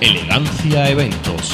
Elegancia Eventos.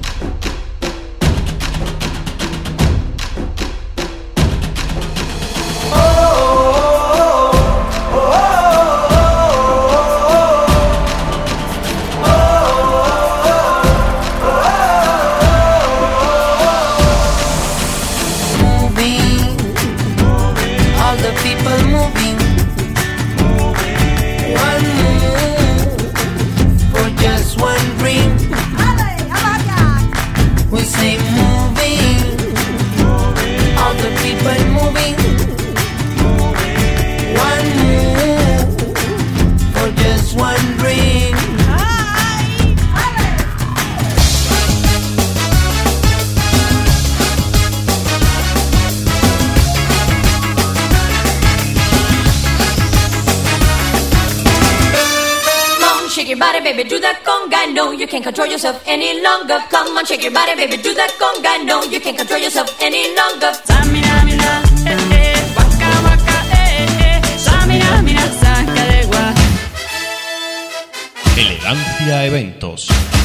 Baby, do that conga, no, you can't control yourself any longer. Come on, shake your body, baby, do that conga, no, you can't control yourself any longer. Samina, mina, waka, waka, samina, mina, saca de gua. Elegancia Eventos.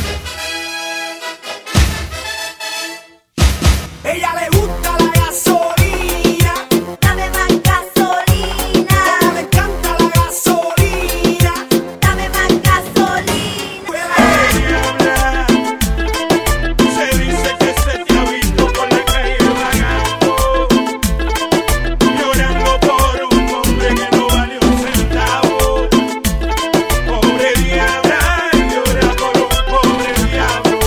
Ella le gusta la gasolina, dame más gasolina. como le encanta la gasolina. Dame más gasolina. Se dice que se te ha visto por la calle vagando, llorando por un hombre que no vale un centavo. Pobre diabla, llora por un pobre diablo.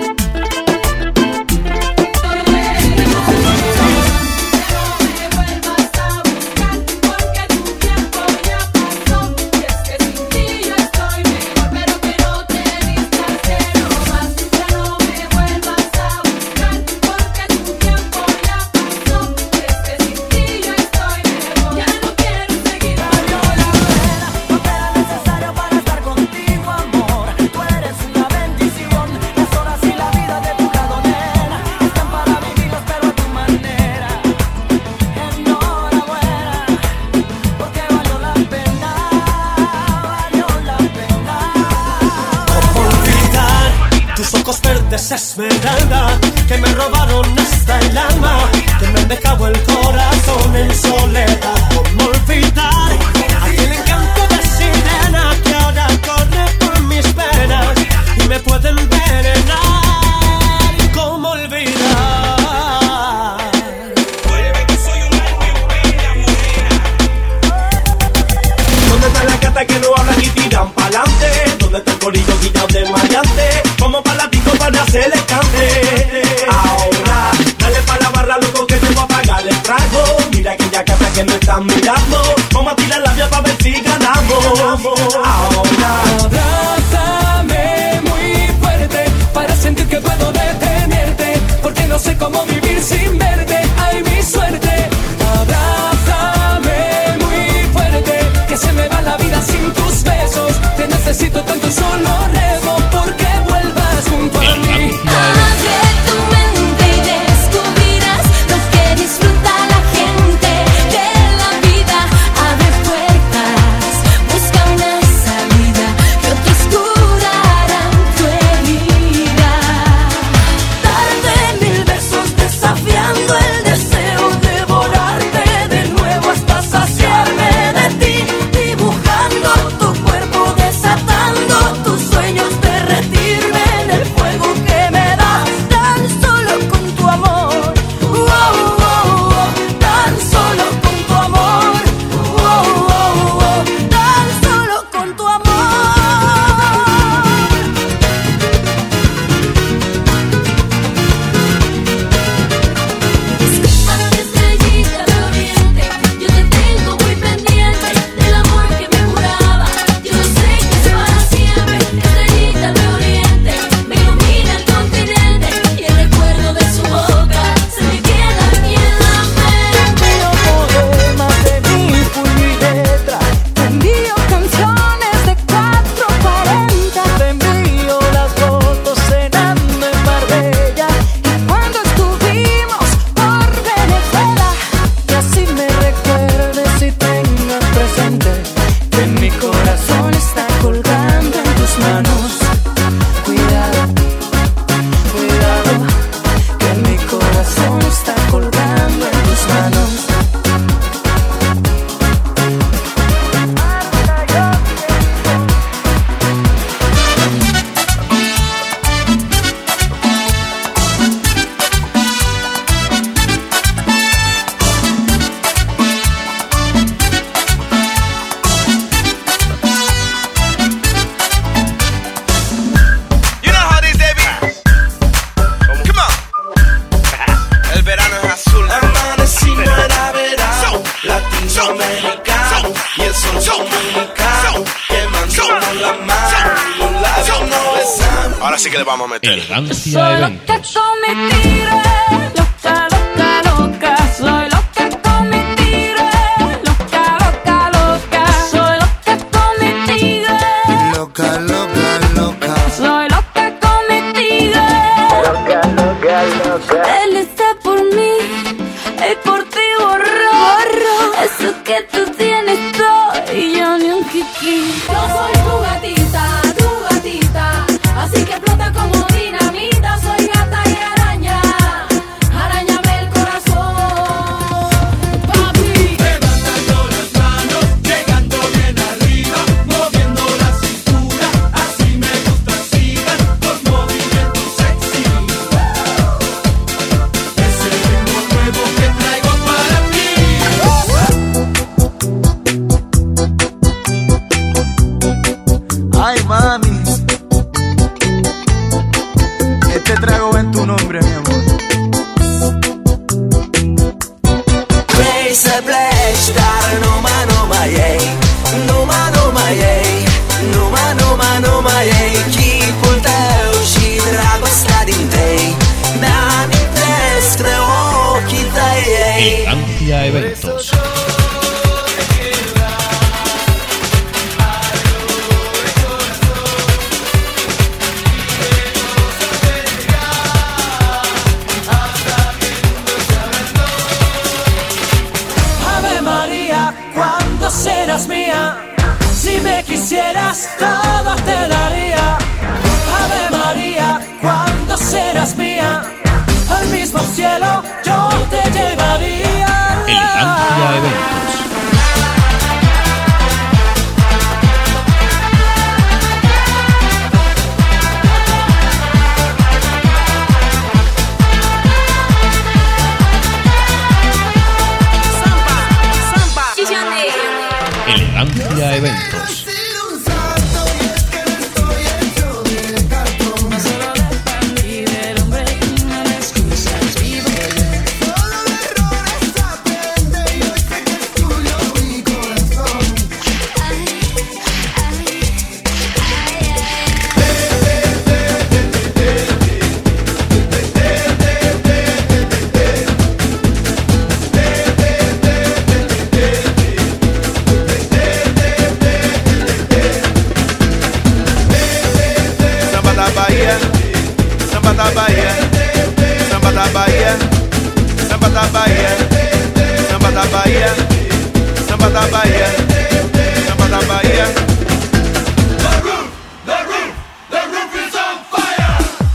Esmeralda, que me robaron hasta el alma, que me han dejado el corazón en soledad. ¿Cómo olvidar aquel encanto de sirena que ahora corre por mis venas y me puede envenenar? ¿Cómo olvidar? Vuelve que soy un ángel, bella morena. ¿Dónde está la gata que no hablan y tiran pa'lante? ¿Dónde está el corillo quitado de maleante? Como palatico para hacer el cante. Ahora, dale pa' la barra, loco, que te voy a pagar el trago. Mira aquella gata que no están mirando. Vamos a tirar la vía pa' ver si ganamos. Ahora, abrázame muy fuerte para sentir que puedo detenerte, porque no sé cómo vivir sin verte. Ay, mi suerte. Abrázame muy fuerte, que se me va la vida sin tus besos. Te necesito tanto, solo rezo porque vuelvas junto a mí. Abre tu mente y descubrirás lo que disfruta la gente de la vida. Abre puertas, busca una salida que otros curarán tu herida. Darte 1000 besos desafiando el deseo, devorarte de nuevo hasta saciarme de ti, dibujando tu cuerpo, desatando tus ahora sí que le vamos a meter. Elegancia Soy loca Eventos. con mi tigre, loca, loca, loca. Soy loca con mi tigre, loca, loca, loca. Soy loca con mi tigre, Loca, loca, loca. soy loca con mi tigre. Loca, loca, loca. Él está por mí y por ti borro. Eso que tú tienes todo y yo ni un kiki. Yo soy tu gatita, así que explota como dinamita. Soy gata y araña, arañame el corazón, papi. Levantando las manos, llegando bien arriba, moviendo la cintura, así me gusta, sigan los movimientos sexy. Ese ritmo nuevo que traigo para ti. Ay, mami. Este trago en tu nombre, mi amor. Place, place, dar no ma yay, no ma yay, no ma yay. Chipul tău și dragostea din tei mi-amintesc de ochii tăi. Elegancia Eventos. Ave María, ¿cuándo serás mía? Si me quisieras, todo te daría. Ave María, ¿cuándo serás mía? Al mismo cielo yo te llevaría. Elegancia Eventos. Elegancia Eventos. Samba da Bahia, samba da Bahia, samba da Bahia, samba da Bahia, samba da Bahia, samba da Bahia, samba da Bahia. The roof is on fire.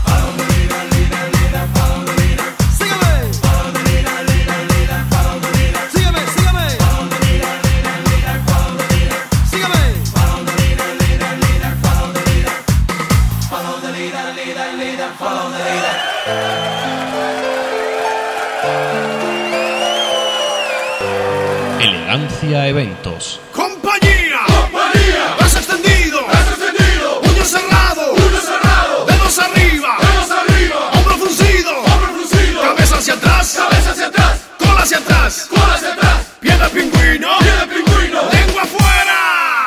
Elegancia Eventos. ¡Compañía! ¡Brazo extendido! ¡Puño cerrado! ¡Dedos arriba! ¡Hombro fruncido! ¡Cabeza hacia atrás! ¡Cola hacia atrás! ¡Pie de pingüino! ¡Lengua afuera!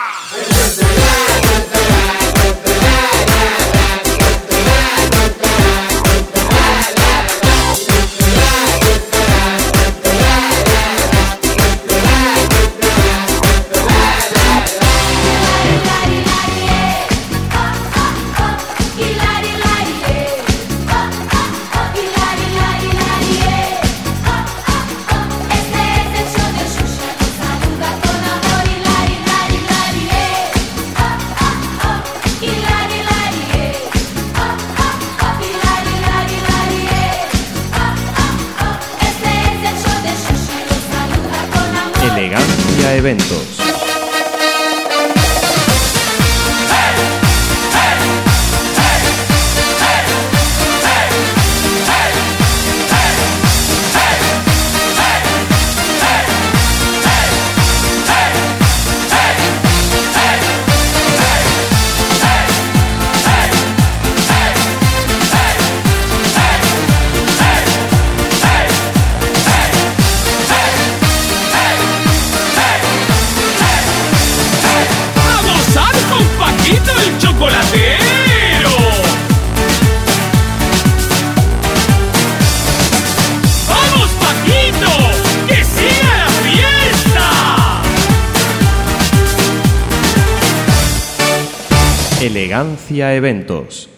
Elegancia Eventos. Elegancia Eventos.